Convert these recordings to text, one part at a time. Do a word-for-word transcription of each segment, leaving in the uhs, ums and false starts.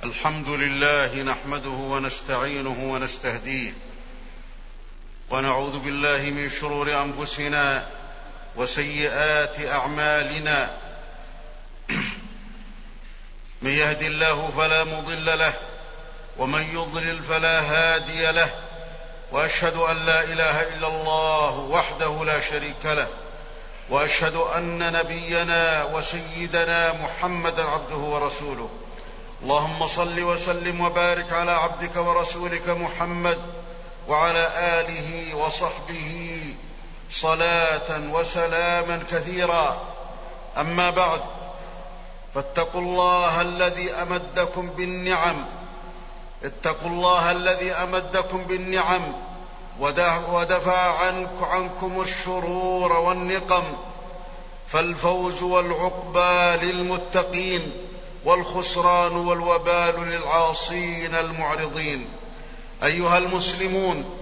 الحمد لله نحمده ونستعينه ونستهديه ونعوذ بالله من شرور أنفسنا وسيئات أعمالنا. من يهد الله فلا مضل له ومن يضلل فلا هادي له، وأشهد أن لا إله إلا الله وحده لا شريك له، وأشهد أن نبينا وسيدنا محمدا عبده ورسوله. اللهم صل وسلم وبارك على عبدك ورسولك محمد وعلى آله وصحبه صلاة وسلاما كثيرا. أما بعد، فاتقوا الله الذي أمدكم بالنعم اتقوا الله الذي أمدكم بالنعم ودفع عنكم الشرور والنقم، فالفوز والعقبى للمتقين والخسران والوبال للعاصين المعرضين. أيها المسلمون،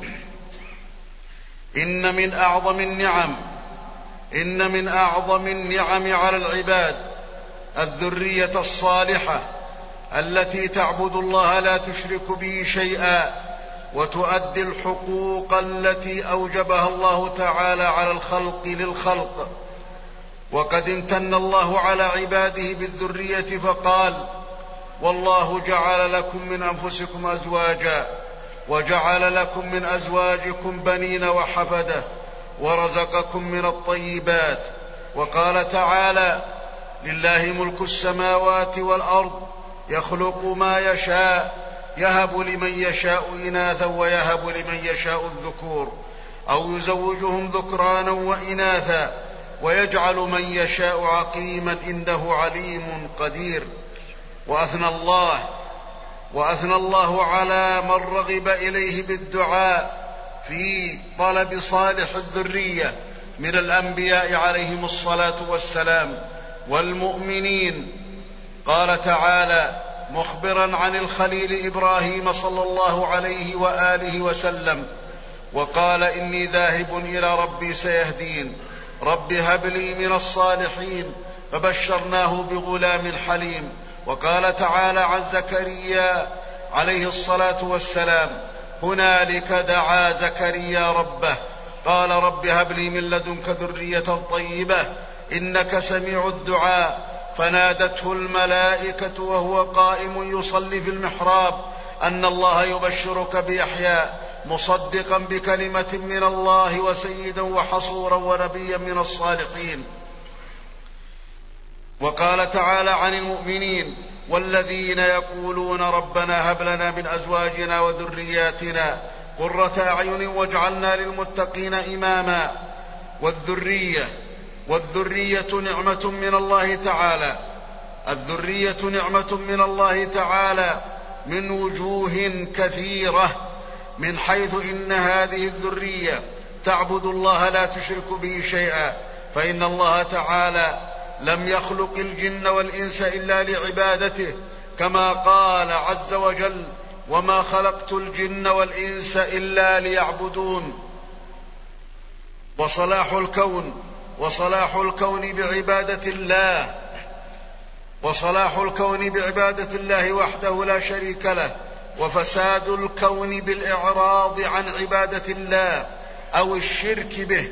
إن من أعظم النعم إن من أعظم النعم على العباد الذرية الصالحة التي تعبد الله لا تشرك به شيئا، وتؤدي الحقوق التي أوجبها الله تعالى على الخلق للخلق. وقد امتن الله على عباده بالذرية فقال: والله جعل لكم من أنفسكم أزواجا وجعل لكم من أزواجكم بنين وحفدة ورزقكم من الطيبات. وقال تعالى: لله ملك السماوات والأرض يخلق ما يشاء يهب لمن يشاء إناثا ويهب لمن يشاء الذكور أو يزوجهم ذكرانا وإناثا ويجعل من يشاء عقيما إنه عليم قدير. وأثنى الله وأثنى الله على من رغب إليه بالدعاء في طلب صالح الذرية من الأنبياء عليهم الصلاة والسلام والمؤمنين. قال تعالى مخبرا عن الخليل إبراهيم صلى الله عليه وآله وسلم: وقال إني ذاهب إلى ربي سيهدين، رب هب لي من الصالحين، فبشرناه بغلام حليم. وقال تعالى عن زكريا عليه الصلاة والسلام: هنالك دعا زكريا ربه قال رب هب لي من لدنك ذرية طيبة إنك سميع الدعاء. فنادته الملائكة وهو قائم يصلي في المحراب أن الله يبشرك بيحيى مصدقا بكلمة من الله وسيدا وحصورا ونبيا من الصالحين. وقال تعالى عن المؤمنين: والذين يقولون ربنا هب لنا من أزواجنا وذرياتنا قرة أعين واجعلنا للمتقين إماما. والذرية والذرية نعمة من الله تعالى الذرية نعمة من الله تعالى من وجوه كثيرة، من حيث إن هذه الذرية تعبد الله لا تشرك به شيئا، فإن الله تعالى لم يخلق الجن والإنس إلا لعبادته، كما قال عز وجل: وما خلقت الجن والإنس إلا ليعبدون. وصلاح الكون وصلاح الكون بعبادة الله وصلاح الكون بعبادة الله وحده لا شريك له، وفساد الكون بالإعراض عن عبادة الله أو الشرك به.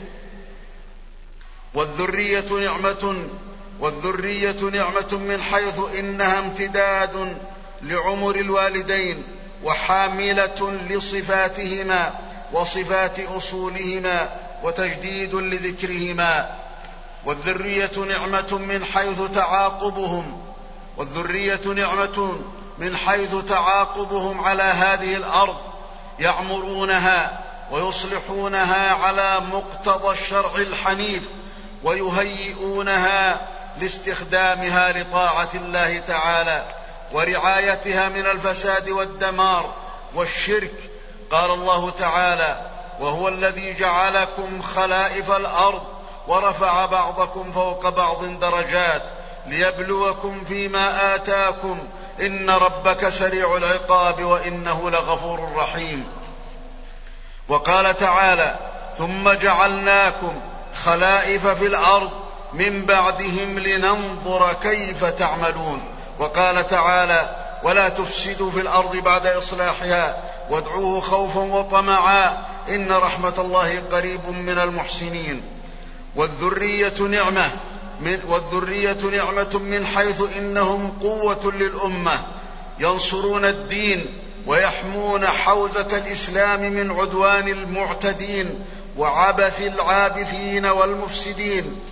والذرية نعمة والذرية نعمة من حيث إنها امتداد لعمر الوالدين وحاملة لصفاتهما وصفات أصولهما وتجديد لذكرهما. والذرية نعمة من حيث تعاقبهم والذرية نعمة من حيث تعاقبهم على هذه الأرض، يعمرونها ويصلحونها على مقتضى الشرع الحنيف، ويهيئونها لاستخدامها لطاعة الله تعالى ورعايتها من الفساد والدمار والشرك. قال الله تعالى: وهو الذي جعلكم خلائف الأرض ورفع بعضكم فوق بعض درجات ليبلوكم فيما آتاكم إن ربك سريع العقاب وإنه لغفور رحيم. وقال تعالى: ثم جعلناكم خلائف في الأرض من بعدهم لننظر كيف تعملون. وقال تعالى: ولا تفسدوا في الأرض بعد إصلاحها وادعوه خوفا وطمعا إن رحمة الله قريب من المحسنين. والذرية نعمة من, والذرية نعمة من حيث إنهم قوة للأمة ينصرون الدين ويحمون حوزة الإسلام من عدوان المعتدين وعبث العابثين والمفسدين.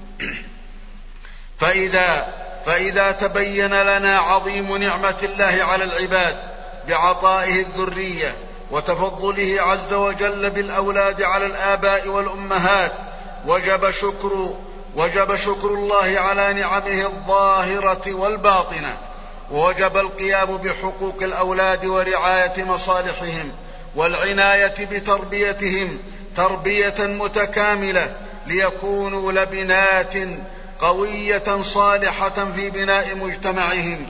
فإذا, فإذا تبين لنا عظيم نعمة الله على العباد بعطائه الذرية وتفضله عز وجل بالأولاد على الآباء والأمهات وجب شكر, وجب شكر الله على نعمه الظاهرة والباطنة، ووجب القيام بحقوق الأولاد ورعاية مصالحهم والعناية بتربيتهم تربية متكاملة ليكونوا لبنات قوية صالحة في بناء مجتمعهم.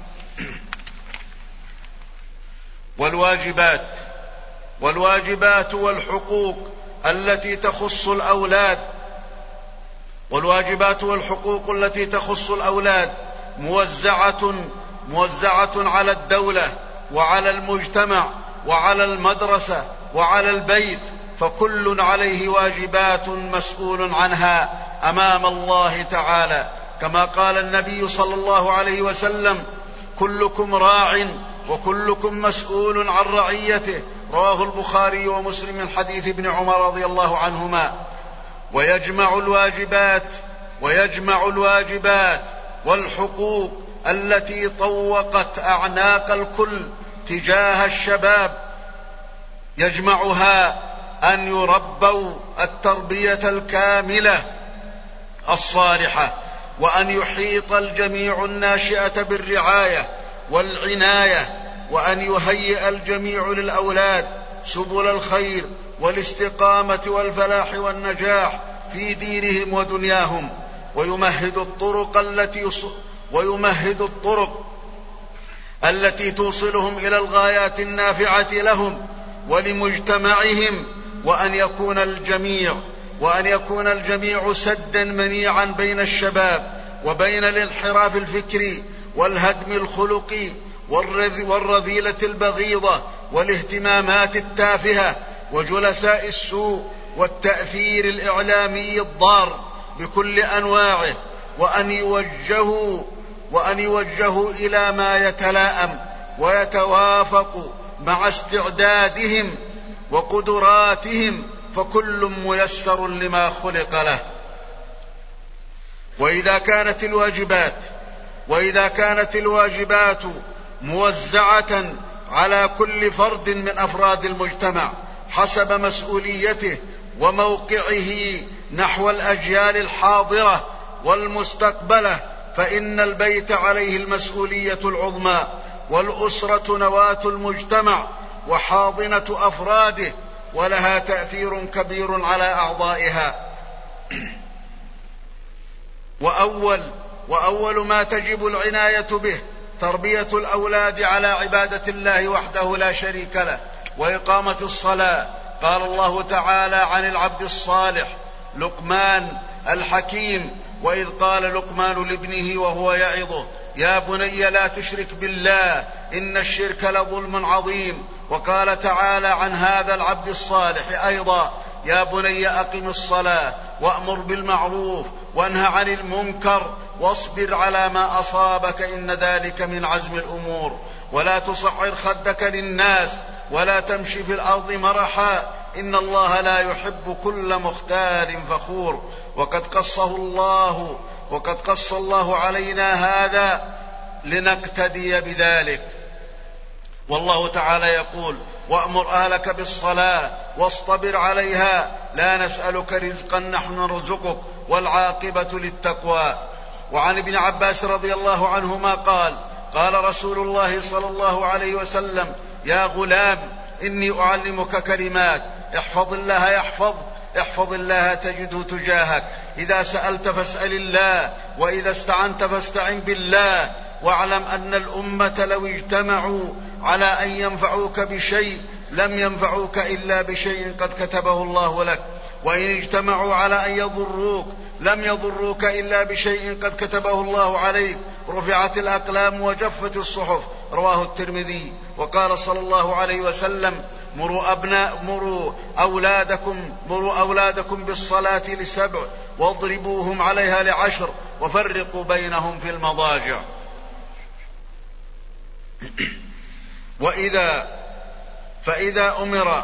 والواجبات والواجبات والحقوق التي تخص الأولاد والواجبات والحقوق التي تخص الأولاد موزعة موزعة على الدولة وعلى المجتمع وعلى المدرسة وعلى البيت، فكل عليه واجبات مسؤول عنها أمام الله تعالى، كما قال النبي صلى الله عليه وسلم: كلكم راع وكلكم مسؤول عن رعيته، رواه البخاري ومسلم من حديث ابن عمر رضي الله عنهما. ويجمع الواجبات ويجمع الواجبات والحقوق التي طوقت أعناق الكل تجاه الشباب، يجمعها أن يربوا التربية الكاملة الصالحة، وأن يحيط الجميع الناشئة بالرعاية والعناية، وأن يهيئ الجميع للأولاد سبل الخير والاستقامة والفلاح والنجاح في دينهم ودنياهم، ويمهد الطرق التي ويمهد الطرق التي توصلهم إلى الغايات النافعة لهم ولمجتمعهم، وأن يكون الجميع وأن يكون الجميع سدا منيعا بين الشباب وبين الانحراف الفكري والهدم الخلقي والرذيلة البغيضة والاهتمامات التافهة وجلساء السوء والتأثير الإعلامي الضار بكل أنواعه، وأن يوجهوا وأن يوجهوا إلى ما يتلائم ويتوافق مع استعدادهم وقدراتهم، فكل ميسر لما خلق له. وإذا كانت الواجبات وإذا كانت الواجبات موزعة على كل فرد من أفراد المجتمع حسب مسؤوليته وموقعه نحو الأجيال الحاضرة والمستقبلة، فإن البيت عليه المسؤولية العظمى، والأسرة نواة المجتمع وحاضنة أفراده، ولها تأثير كبير على أعضائها. وأول, وأول ما تجب العناية به تربية الأولاد على عبادة الله وحده لا شريك له وإقامة الصلاة. قال الله تعالى عن العبد الصالح لقمان الحكيم: وإذ قال لقمان لابنه وهو يعظه: يا بني لا تشرك بالله إن الشرك لظلم عظيم. وقال تعالى عن هذا العبد الصالح أيضا: يا بني أقم الصلاة وأمر بالمعروف وانهى عن المنكر واصبر على ما أصابك إن ذلك من عزم الأمور، ولا تصعر خدك للناس ولا تمشي في الأرض مرحا إن الله لا يحب كل مختال فخور. وقد قصه الله وقد قص الله علينا هذا لنقتدي بذلك. والله تعالى يقول: وأمر أهلك بالصلاة واصطبر عليها لا نسألك رزقا نحن نرزقك والعاقبة للتقوى. وعن ابن عباس رضي الله عنهما قال: قال رسول الله صلى الله عليه وسلم: يا غلام إني أعلمك كلمات احفظ الله يحفظ احفظ الله تجده تجاهك، إذا سألت فاسأل الله وإذا استعنت فاستعن بالله، واعلم أن الأمة لو اجتمعوا على أن ينفعوك بشيء لم ينفعوك إلا بشيء قد كتبه الله لك، وإن اجتمعوا على أن يضروك لم يضروك إلا بشيء قد كتبه الله عليك. رفعت الأقلام وجفت الصحف رواه الترمذي. وقال صلى الله عليه وسلم: مروا أبناء مروا أولادكم مروا أولادكم بالصلاة لسبع واضربوهم عليها لعشر وفرقوا بينهم في المضاجع. وإذا فإذا أمر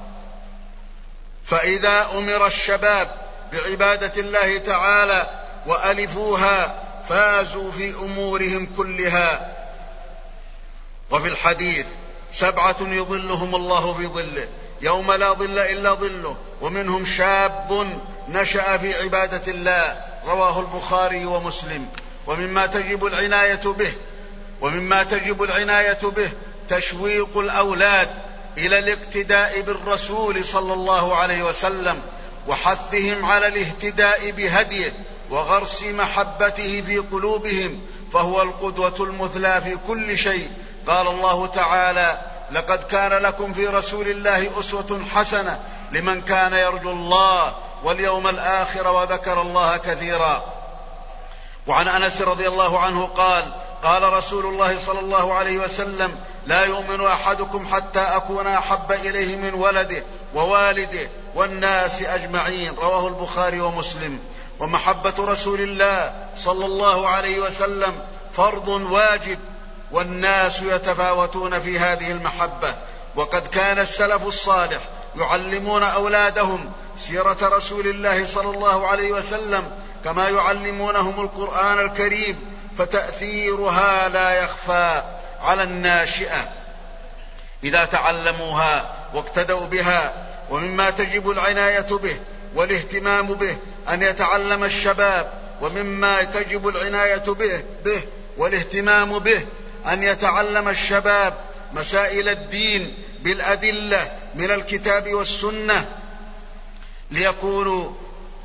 فإذا أمر الشباب بعبادة الله تعالى وألفوها فازوا في أمورهم كلها. وفي الحديث: سبعة يظلهم الله في ظله يوم لا ظل إلا ظله، ومنهم شاب نشأ في عبادة الله، رواه البخاري ومسلم. ومما تجب العناية به ومما تجب العناية به تشويق الأولاد إلى الاقتداء بالرسول صلى الله عليه وسلم، وحثهم على الاهتداء بهديه وغرس محبته في قلوبهم، فهو القدوة المثلى في كل شيء. قال الله تعالى: لقد كان لكم في رسول الله أسوة حسنة لمن كان يرجو الله واليوم الآخر وذكر الله كثيرا. وعن أنس رضي الله عنه قال: قال رسول الله صلى الله عليه وسلم: لا يؤمن أحدكم حتى أكون أحب إليه من ولده ووالده والناس أجمعين، رواه البخاري ومسلم. ومحبة رسول الله صلى الله عليه وسلم فرض واجب، والناس يتفاوتون في هذه المحبة. وقد كان السلف الصالح يعلمون أولادهم سيرة رسول الله صلى الله عليه وسلم كما يعلمونهم القرآن الكريم، فتأثيرها لا يخفى على الناشئة إذا تعلموها واقتدوا بها. ومما تجب العناية به والاهتمام به أن يتعلم الشباب ومما تجب العناية به, به والاهتمام به أن يتعلم الشباب مسائل الدين بالأدلة من الكتاب والسنة ليكونوا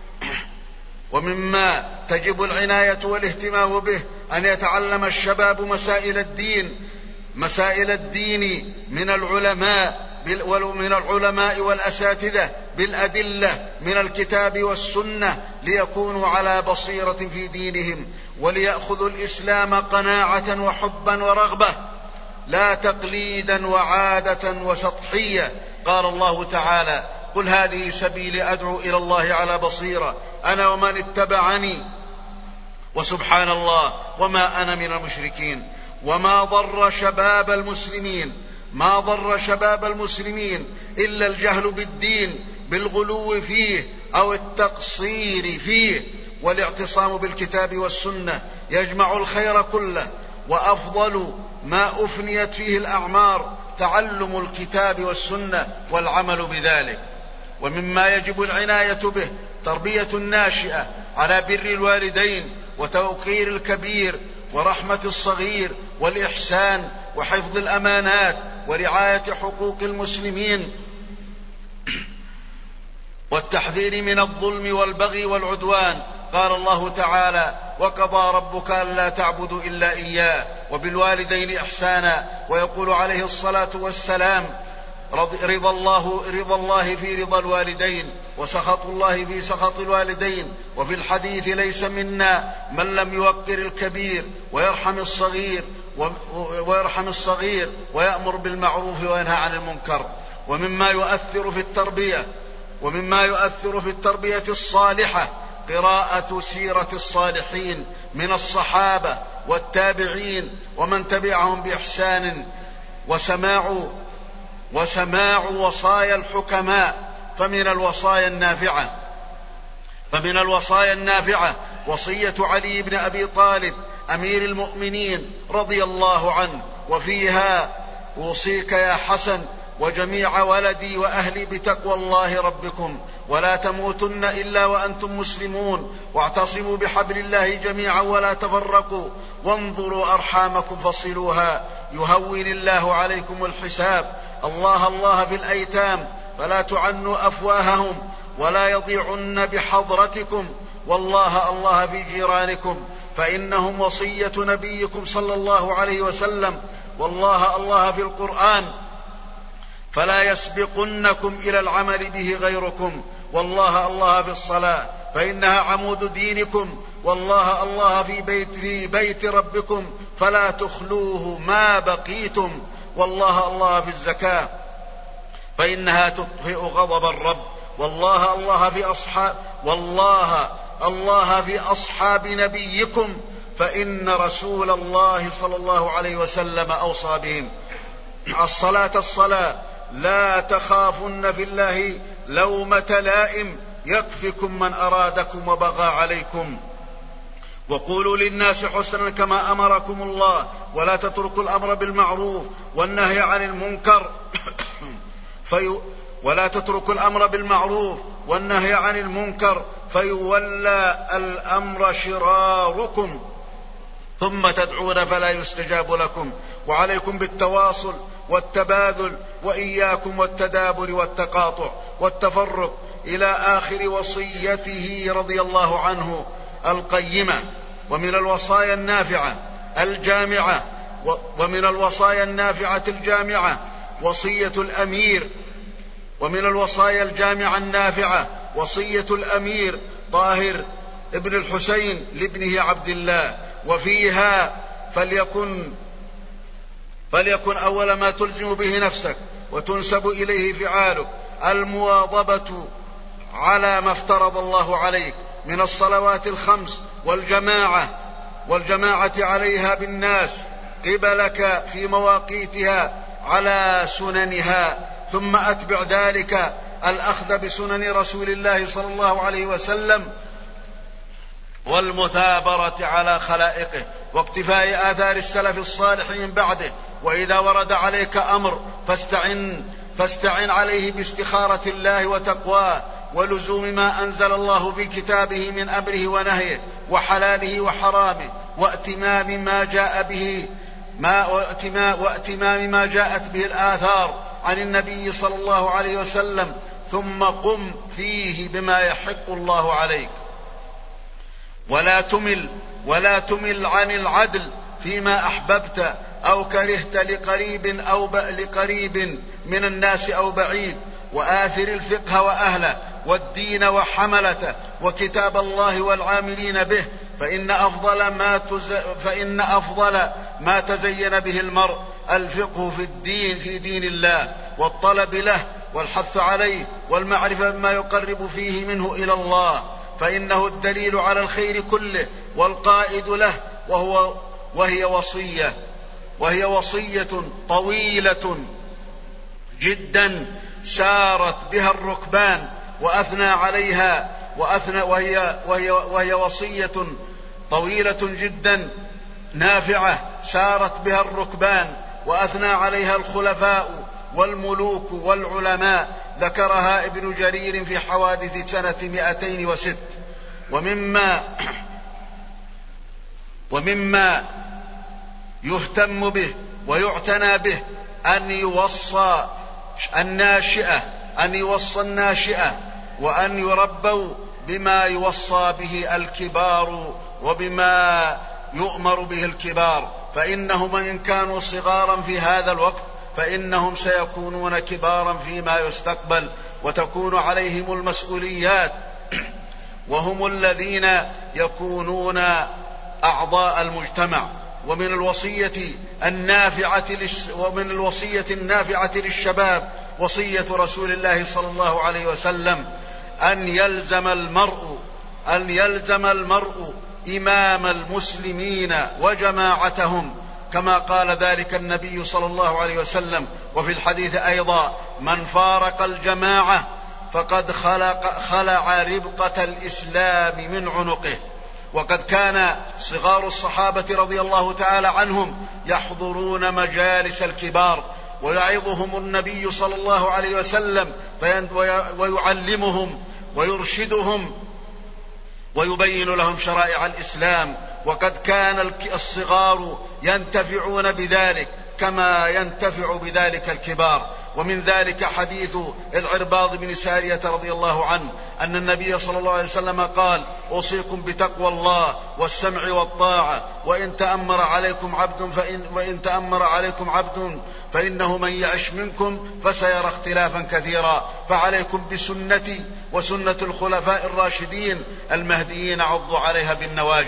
ومما تجب العناية والاهتمام به أن يتعلم الشباب مسائل الدين مسائل الدين من العلماء من العلماء والأساتذة بالأدلة من الكتاب والسنة ليكونوا على بصيرة في دينهم، وليأخذوا الإسلام قناعة وحبا ورغبة لا تقليدا وعادة وسطحية. قال الله تعالى: قل هذه سبيلي أدعو إلى الله على بصيرة أنا ومن اتبعني وسبحان الله وما أنا من المشركين. وما ضر شباب المسلمين ما ضر شباب المسلمين إلا الجهل بالدين بالغلو فيه أو التقصير فيه، والاعتصام بالكتاب والسنة يجمع الخير كله، وأفضل ما أفنيت فيه الأعمار تعلم الكتاب والسنة والعمل بذلك. ومما يجب العناية به تربية الناشئة على بر الوالدين وتوقير الكبير ورحمة الصغير والإحسان وحفظ الأمانات ورعاية حقوق المسلمين والتحذير من الظلم والبغي والعدوان. قال الله تعالى: وقضى ربك ألا تعبدوا إلا إياه وبالوالدين إحسانا. ويقول عليه الصلاة والسلام: رضا الله, رضا الله في رضا الوالدين وسخط الله في سخط الوالدين. وفي الحديث: ليس منا من لم يوقر الكبير ويرحم الصغير ويرحم الصغير ويأمر بالمعروف وينهى عن المنكر. ومما يؤثر في التربية ومما يؤثر في التربية الصالحة قراءة سيرة الصالحين من الصحابة والتابعين ومن تبعهم بإحسان، وسماع وسماع وصايا الحكماء. فمن الوصايا النافعة فمن الوصايا النافعة وصية علي بن أبي طالب أمير المؤمنين رضي الله عنه، وفيها: أوصيك يا حسن وجميع ولدي وأهلي بتقوى الله ربكم ولا تموتن إلا وأنتم مسلمون، واعتصموا بحبل الله جميعا ولا تفرقوا، وانظروا أرحامكم فصلوها يهون الله عليكم الحساب. الله الله في الأيتام فلا تعنوا أفواههم ولا يضيعن بحضرتكم، والله الله في جيرانكم فإنهم وصية نبيكم صلى الله عليه وسلم. والله الله في القرآن فلا يسبقنكم إلى العمل به غيركم، والله الله في الصلاة فإنها عمود دينكم، والله الله في بيت, في بيت ربكم فلا تخلوه ما بقيتم، والله الله في الزكاة فإنها تطفئ غضب الرب، والله الله في أصحاب والله الله في أصحاب نبيكم، فإن رسول الله صلى الله عليه وسلم أوصى بهم. الصلاة الصلاة لا تخافن في الله لومة لائم، يكفكم من أرادكم وبغى عليكم، وقولوا للناس حسنا كما أمركم الله، ولا تتركوا الأمر بالمعروف والنهي عن المنكر في ولا تتركوا الأمر بالمعروف والنهي عن المنكر فيولى الأمر شراركم، ثم تدعون فلا يستجاب لكم، وعليكم بالتواصل والتباذل، وإياكم والتدابر والتقاطع والتفرق، إلى آخر وصيته رضي الله عنه القيمة. ومن الوصايا النافعة الجامعة ومن الوصايا النافعة الجامعة وصية الأمير ومن الوصايا الجامعة النافعة وصية الأمير طاهر ابن الحسين لابنه عبد الله، وفيها فليكن فليكن أول ما تلزم به نفسك وتنسب إليه فعالك المواظبة على ما افترض الله عليك من الصلوات الخمس والجماعة والجماعة عليها بالناس قبلك في مواقيتها على سننها، ثم أتبع ذلك الأخذ بسنن رسول الله صلى الله عليه وسلم والمثابرة على خلائقه واقتفاء آثار السلف الصالح من بعده. وإذا ورد عليك أمر فاستعن, فاستعن عليه باستخارة الله وتقواه ولزوم ما أنزل الله في كتابه من أمره ونهيه وحلاله وحرامه، واتمام ما جاء به ما واتمام ما جاءت به الآثار عن النبي صلى الله عليه وسلم، ثم قم فيه بما يحق الله عليك، ولا تمل ولا تمل عن العدل فيما أحببت أو كرهت لقريب أو لقريب من الناس أو بعيد، وآثر الفقه وأهله والدين وحملته وكتاب الله والعاملين به، فإن أفضل ما, تز... فإن أفضل ما تزين به المرء الفقه في الدين في دين الله والطلب له والحث عليه والمعرفة بما يقرب فيه منه إلى الله، فإنه الدليل على الخير كله والقائد له، وهو وهي وصية وهي وصية طويلة جدا سارت بها الركبان وأثنى عليها وأثنى وهي, وهي, وهي وصية طويلة جدا نافعة سارت بها الركبان وأثنى عليها الخلفاء والملوك والعلماء، ذكرها ابن جرير في حوادث سنة مئتين وست. ومما ومما يهتم به ويعتنى به أن يوصى الناشئة أن يوصى الناشئة وأن يربوا بما يوصى به الكبار وبما يؤمر به الكبار، فإنهم إن كانوا صغارا في هذا الوقت فإنهم سيكونون كبارا فيما يستقبل، وتكون عليهم المسؤوليات، وهم الذين يكونون أعضاء المجتمع. ومن الوصية النافعة ومن الوصية النافعة للشباب وصية رسول الله صلى الله عليه وسلم أن يلزم المرء أن يلزم المرء إمام المسلمين وجماعتهم، كما قال ذلك النبي صلى الله عليه وسلم. وفي الحديث أيضا: من فارق الجماعة فقد خلق خلع ربقة الإسلام من عنقه. وقد كان صغار الصحابة رضي الله تعالى عنهم يحضرون مجالس الكبار ويعظهم النبي صلى الله عليه وسلم ويعلمهم ويرشدهم ويبين لهم شرائع الإسلام، وقد كان الصغار ينتفعون بذلك كما ينتفع بذلك الكبار. ومن ذلك حديث العرباض بن سارية رضي الله عنه أن النبي صلى الله عليه وسلم قال: أوصيكم بتقوى الله والسمع والطاعة، وإن تأمر عليكم عبد فإن وإن تأمر عليكم عبد فإنه من يعش منكم فسيرى اختلافا كثيرا، فعليكم بسنتي وسنة الخلفاء الراشدين المهديين، عضوا عليها بالنواجذ.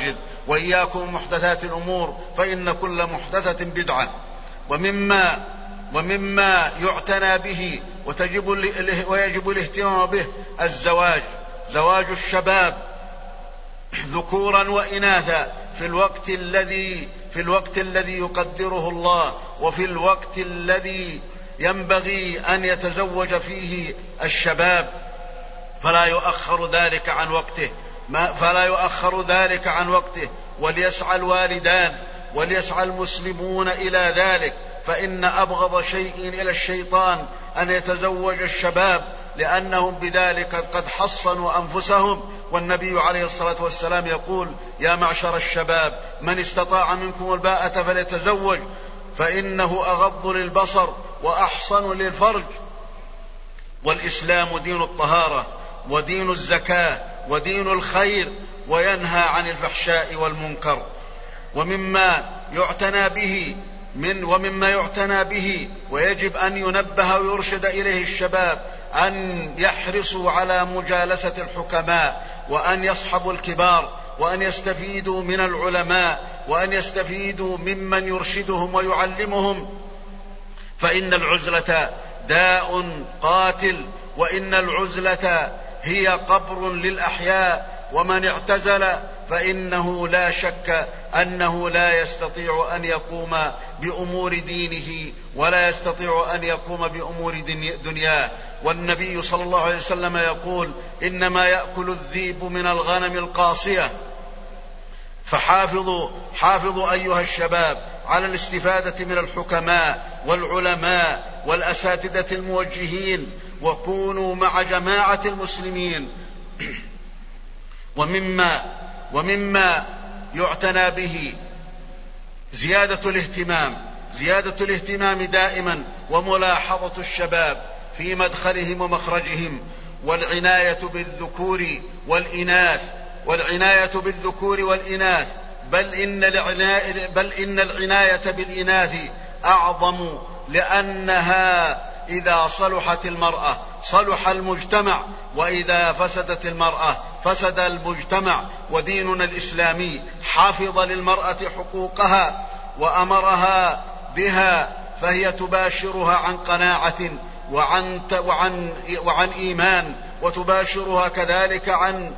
وإياكم محدثات الأمور فإن كل محدثة بدعة. ومما ومما يعتنى به وتجب ويجب الاهتمام به الزواج، زواج الشباب ذكورا وإناثا في الوقت الذي في الوقت الذي يقدره الله، وفي الوقت الذي ينبغي أن يتزوج فيه الشباب، فلا يؤخر ذلك عن وقته ما فلا يؤخر ذلك عن وقته وليسعى الوالدان وليسعى المسلمون إلى ذلك، فإن أبغض شيء إلى الشيطان أن يتزوج الشباب، لأنهم بذلك قد حصنوا أنفسهم. والنبي عليه الصلاة والسلام يقول: يا معشر الشباب من استطاع منكم الباءة فليتزوج فإنه أغض للبصر وأحصن للفرج. والإسلام دين الطهارة ودين الزكاة ودين الخير، وينهى عن الفحشاء والمنكر. ومما يعتنى به من ومما يعتنى به ويجب أن ينبه ويرشد إليه الشباب أن يحرصوا على مجالسة الحكماء، وأن يصحبوا الكبار، وأن يستفيدوا من العلماء، وأن يستفيدوا ممن يرشدهم ويعلمهم، فإن العزلة داء قاتل، وإن العزلة هي قبر للأحياء، ومن اعتزل فإنه لا شك أنه لا يستطيع أن يقوم بأمور دينه ولا يستطيع أن يقوم بأمور دنياه. والنبي صلى الله عليه وسلم يقول: إنما يأكل الذئب من الغنم القاصية. فحافظوا حافظوا أيها الشباب على الاستفادة من الحكماء والعلماء والأساتذة الموجهين، وكونوا مع جماعة المسلمين. ومما ومما يعتنى به زيادة الاهتمام زيادة الاهتمام دائما، وملاحظة الشباب في مدخلهم ومخرجهم، والعناية بالذكور والإناث والعناية بالذكور والإناث بل إن العناية, بل إن العناية بالإناث أعظم، لأنها إذا صلحت المرأة صلح المجتمع، وإذا فسدت المرأة فسد المجتمع. وديننا الإسلامي حافظ للمرأة حقوقها وأمرها بها، فهي تباشرها عن قناعة وعن, وعن, وعن إيمان، وتباشرها كذلك عن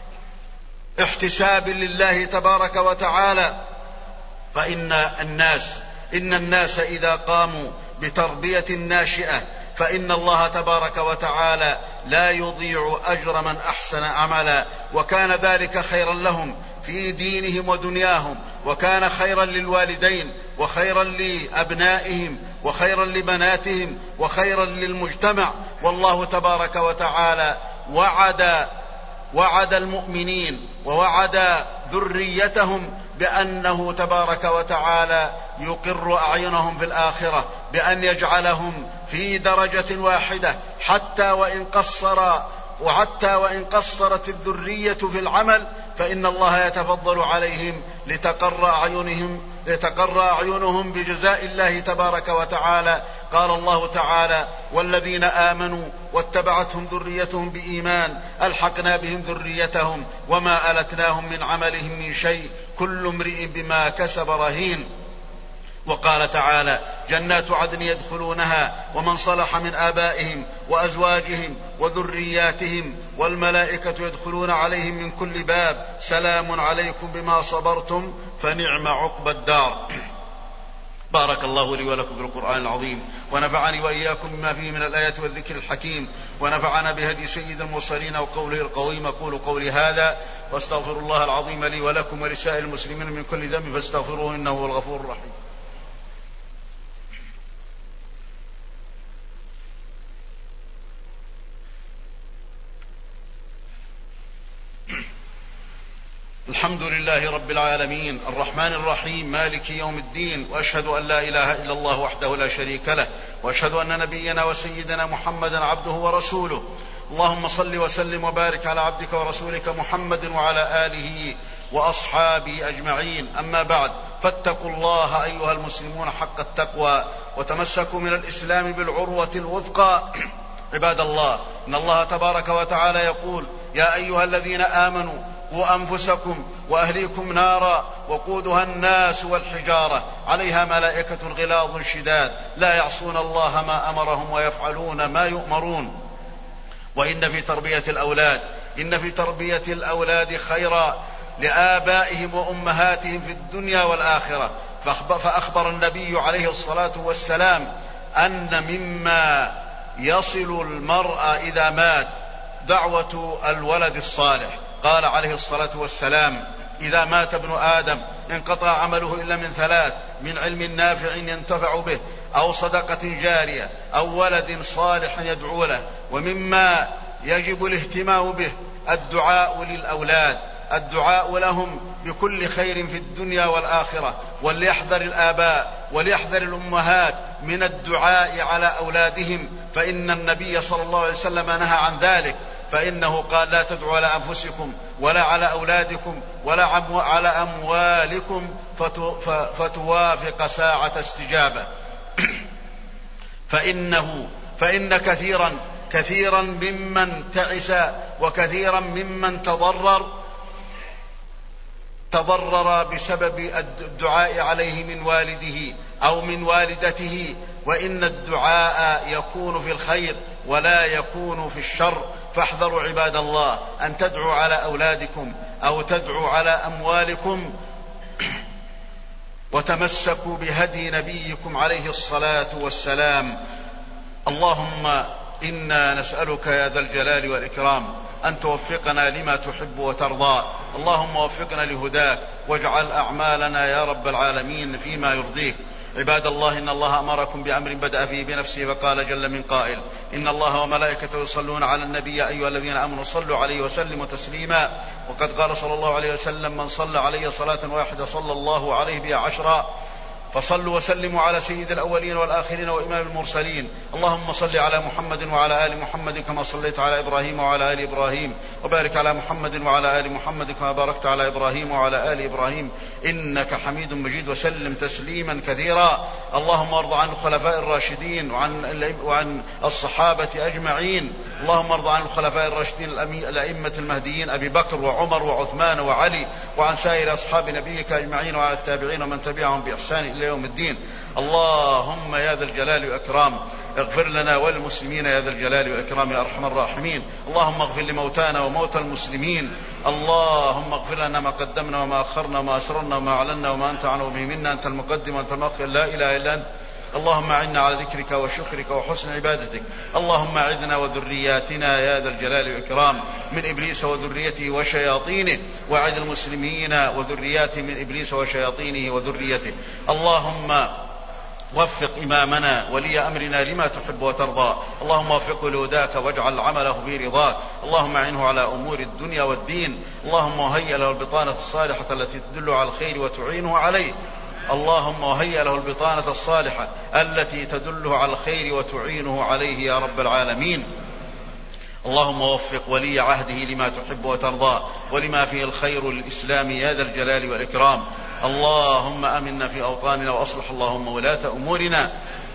احتساب لله تبارك وتعالى. فإن الناس إن الناس إذا قاموا بتربية ناشئة فإن الله تبارك وتعالى لا يضيع أجر من أحسن عملا، وكان ذلك خيرا لهم في دينهم ودنياهم، وكان خيرا للوالدين وخيرا لأبنائهم وخيرا لبناتهم وخيرا للمجتمع. والله تبارك وتعالى وعد وعد المؤمنين ووعد ذريتهم بأنه تبارك وتعالى يقر أعينهم في الآخرة، بأن يجعلهم في درجة واحدة، حتى وإن قصر وحتى وإن قصرت الذرية في العمل فإن الله يتفضل عليهم لتقر أعينهم لتقر أعينهم بجزاء الله تبارك وتعالى. قال الله تعالى: والذين آمنوا واتبعتهم ذريتهم بإيمان ألحقنا بهم ذريتهم وما ألتناهم من عملهم من شيء كل امرئ بما كسب رهين. وقال تعالى: جنات عدن يدخلونها ومن صلح من آبائهم وأزواجهم وذرياتهم والملائكة يدخلون عليهم من كل باب سلام عليكم بما صبرتم فنعم عقبى الدار. بارك الله لي ولكم في القرآن العظيم، ونفعني وإياكم بما فيه من الآيات والذكر الحكيم، ونفعنا بهدي سيد المرسلين وقوله القويم. أقول قولي هذا واستغفر الله العظيم لي ولكم ولسائر المسلمين من كل ذنب فاستغفروه إنه هو الغفور الرحيم. الحمد لله رب العالمين الرحمن الرحيم مالك يوم الدين، وأشهد أن لا إله إلا الله وحده لا شريك له، وأشهد أن نبينا وسيدنا محمدا عبده ورسوله. اللهم صل وسلم وبارك على عبدك ورسولك محمد وعلى آله وأصحابه أجمعين. أما بعد، فاتقوا الله أيها المسلمون حق التقوى، وتمسكوا من الإسلام بالعروة الوثقى. عباد الله، إن الله تبارك وتعالى يقول: يا أيها الذين آمنوا قوا أنفسكم وأهليكم نارا وقودها الناس والحجارة عليها ملائكة غلاظ شداد لا يعصون الله ما أمرهم ويفعلون ما يؤمرون. وإن في تربية الأولاد إن في تربية الأولاد خيرا لآبائهم وأمهاتهم في الدنيا والآخرة. فأخبر النبي عليه الصلاة والسلام أن مما يصل المرء إذا مات دعوة الولد الصالح. قال عليه الصلاة والسلام: إذا مات ابن آدم انقطع عمله إلا من ثلاث: من علم نافع ينتفع به، أو صدقة جارية، أو ولد صالح يدعو له. ومما يجب الاهتمام به الدعاء للأولاد، الدعاء لهم بكل خير في الدنيا والآخرة. وليحذر الآباء وليحذر الأمهات من الدعاء على أولادهم، فإن النبي صلى الله عليه وسلم نهى عن ذلك، فإنه قال: لا تدعوا على أنفسكم ولا على أولادكم ولا على أموالكم فتوافق ساعة استجابة. فإنه فإن كثيرا كثيرا ممن تعس وكثيرا ممن تضرر تضرر بسبب الدعاء عليه من والده أو من والدته. وإن الدعاء يكون في الخير ولا يكون في الشر. فاحذروا عباد الله أن تدعوا على أولادكم أو تدعوا على أموالكم، وتمسكوا بهدي نبيكم عليه الصلاة والسلام. اللهم إنا نسألك يا ذا الجلال والإكرام أن توفقنا لما تحب وترضى. اللهم وفقنا لهداك واجعل أعمالنا يا رب العالمين فيما يرضيك. عباد الله، إن الله أمركم بأمر بدأ فيه بنفسه فقال جل من قائل: إن الله وملائكته يصلون على النبي يا أيها الذين آمنوا صلوا عليه وسلموا تسليما. وقد قال صلى الله عليه وسلم: من صلى علي صلاة واحدة صلى الله عليه بها عشرا. فصلوا وسلموا على سيد الأولين والآخرين وإمام المرسلين. اللهم صل على محمد وعلى آل محمد كما صليت على إبراهيم وعلى آل إبراهيم، وبارك على محمد وعلى آل محمد كما باركت على إبراهيم وعلى آل إبراهيم إنك حميد مجيد، وسلم تسليما كثيرا. اللهم ارض عن الخلفاء الراشدين وعن, وعن الصحابة أجمعين. اللهم ارض عن الخلفاء الراشدين الأئمة المهديين أبي بكر وعمر وعثمان وعلي، وعن سائر أصحاب نبيك أجمعين، وعلى التابعين ومن تبعهم بإحسان إلى يوم الدين. اللهم يا ذا الجلال والإكرام اغفر لنا والمسلمين يا ذا الجلال والإكرام يا أرحم الراحمين. اللهم اغفر لموتانا وموتى المسلمين. اللهم اغفر لنا ما قدمنا وما أخرنا وما أسررنا وما أعلنا وما أنت عنه به منا. أنت المقدم وأنت المؤخر، لا إله إلا أنت. اللهم أعنا على ذكرك وشكرك وحسن عبادتك. اللهم أعذنا وذرياتنا يا ذا الجلال والإكرام من إبليس وذريته وشياطينه، وأعذ المسلمين وذرياتهم من إبليس وشياطينه وذريته. اللهم وفق إمامنا ولي أمرنا لما تحب وترضى. اللهم وفقه لهداك واجعل عمله في رضاك. اللهم أعنه على أمور الدنيا والدين. اللهم وهيئ له البطانة الصالحة التي تدل على الخير وتعينه عليه. اللهم وهيئ له البطانة الصالحة التي تدله على الخير وتعينه عليه يا رب العالمين. اللهم وفق ولي عهده لما تحب وترضى ولما فيه الخير للإسلام يا ذا الجلال والإكرام. اللهم آمنا في أوطاننا وأصلح اللهم ولاة أمورنا.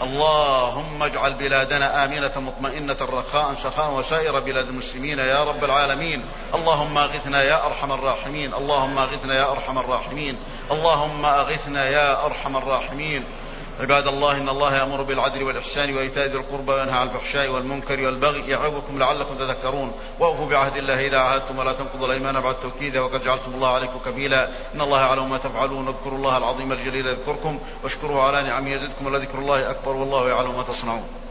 اللهم اجعل بلادنا آمنة مطمئنة رخاء سخاء وسائر بلاد المسلمين يا رب العالمين. اللهم أغثنا يا أرحم الراحمين. اللهم أغثنا يا أرحم الراحمين. اللهم أغثنا يا أرحم الراحمين. عباد الله، إن الله يأمر بالعدل والإحسان وإيتاء ذي القربى وينهى عن الفحشاء والمنكر والبغي يعظكم لعلكم تذكرون. وأوفوا بعهد الله إذا عاهدتم ولا تنقضوا الأيمان بعد توكيدها وقد جعلتم الله عليكم كبيلا. إن الله يعلم ما تفعلون. اذكروا الله العظيم الجليل يذكركم واشكروه على نعمه يزدكم ولذكر الله أكبر والله يعلم ما تصنعون.